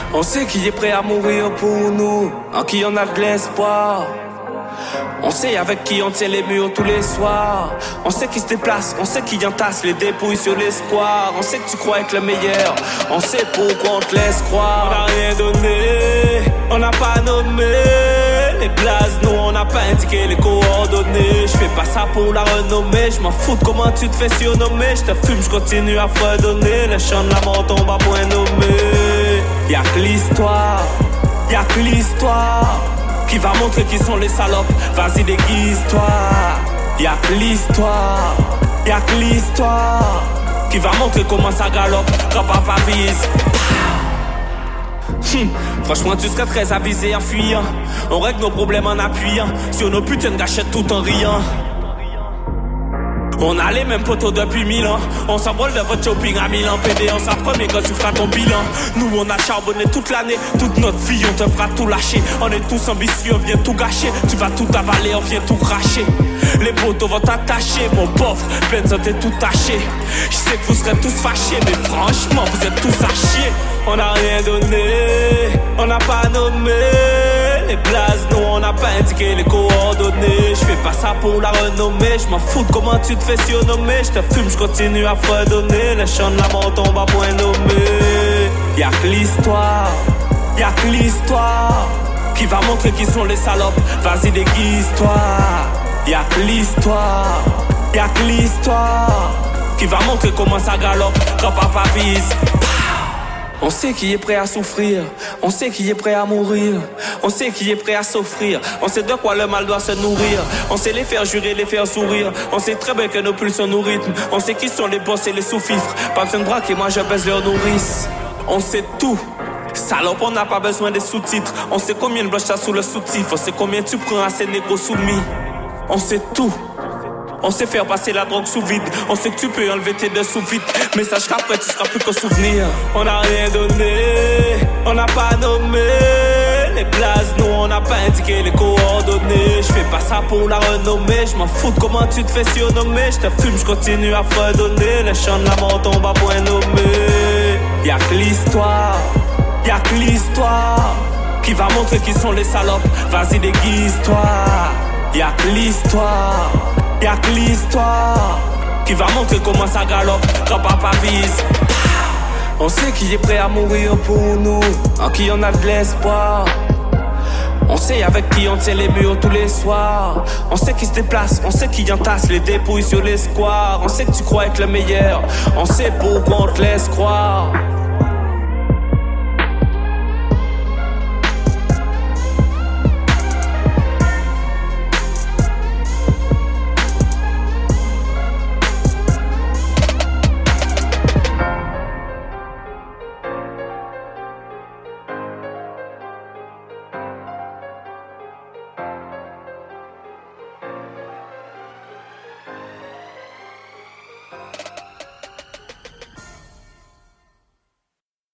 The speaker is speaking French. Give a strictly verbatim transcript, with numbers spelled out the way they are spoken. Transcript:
On sait qui est prêt à mourir pour nous, en qui on a de l'espoir. On sait avec qui on tient les murs tous les soirs. On sait qui se déplace, on sait qui entasse les dépouilles sur l'espoir. On sait que tu crois être le meilleur, on sait pourquoi on te laisse croire. On n'a rien donné, on n'a pas nommé les places, nous on n'a pas indiqué les coordonnées. Je fais pas ça pour la renommer, je m'en fous de comment tu te fais surnommer. Je te fume, je continue à fredonner, le chant de la mort tombe à point nommé. Y'a que l'histoire, y'a que l'histoire qui va montrer qui sont les salopes. Vas-y, déguise-toi. Y'a que l'histoire, y'a que l'histoire qui va montrer comment ça galope quand papa vise. Hum, franchement, tu serais très avisé en fuyant. On règle nos problèmes en appuyant sur nos putains de gâchettes tout en riant. On a les mêmes poteaux depuis mille ans. On s'envole de votre shopping à Milan. P D, on s'apprend quand tu feras ton bilan. Nous on a charbonné toute l'année, toute notre vie on te fera tout lâcher. On est tous ambitieux, on vient tout gâcher. Tu vas tout avaler, on vient tout cracher. Les poteaux vont t'attacher, mon pauvre, peine t'es tout taché. Je sais que vous serez tous fâchés, mais franchement vous êtes tous à chier. On n'a rien donné, on n'a pas nommé les places, nous on n'a pas indiqué les coordonnées. Je fais pas ça pour la renommer, je m'en fous de comment tu te fais surnommer. Je te fume, je continue à fredonner, le chant de la mort tombe à point nommé. Y'a que l'histoire, y'a que l'histoire qui va montrer qui sont les salopes. Vas-y, déguise-toi. Y'a que l'histoire, y'a que l'histoire qui va montrer comment ça galope quand papa vise. On sait qui est prêt à souffrir, on sait qui est prêt à mourir, on sait qui est prêt à s'offrir, on sait de quoi le mal doit se nourrir, on sait les faire jurer, les faire sourire, on sait très bien que nos pulsions nous rythment, on sait qui sont les boss et les sous-fifres, pas besoin de braquer, moi je baisse leur nourrice. On sait tout, salope, on n'a pas besoin des sous-titres, on sait combien de blocs t'as sous le soutif, on sait combien tu prends à ces négros soumis, on sait tout. On sait faire passer la drogue sous vide. On sait que tu peux enlever tes dessous vite, mais sache qu'après tu seras plus qu'un souvenir. On n'a rien donné, on n'a pas nommé les places, nous on n'a pas indiqué les coordonnées. Je fais pas ça pour la renommer, je m'en fous de comment tu te fais surnommer. Je te fume, je continue à fredonner, le chant de la mort tombe à point nommé. Y'a que l'histoire, y'a que l'histoire qui va montrer qui sont les salopes. Vas-y, déguise-toi. Y'a que l'histoire, y'a que l'histoire qui va montrer comment ça galope quand papa vise. On sait qui est prêt à mourir pour nous, en qui on a de l'espoir. On sait avec qui on tient les murs tous les soirs. On sait qui se déplace, on sait qui entasse les dépouilles sur les squares. On sait que tu crois être le meilleur, on sait pourquoi on te laisse croire.